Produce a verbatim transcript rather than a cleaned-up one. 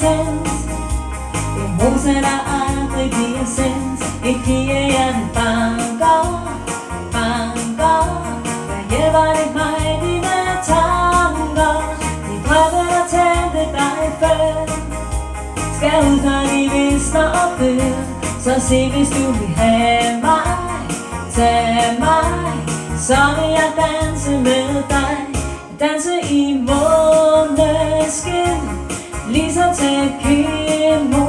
tændt. En rose, der aldrig bliver sendt. Et pigehjerte banker, banker. Hvad hjælper det mig, dine tanker? De drømme, der tændte dig før, skal ud, når de visner og dør. Så se, hvis du vil have mig, tag mig, så vil jeg danse med dig. Danse i måneskin, lige så tæt kind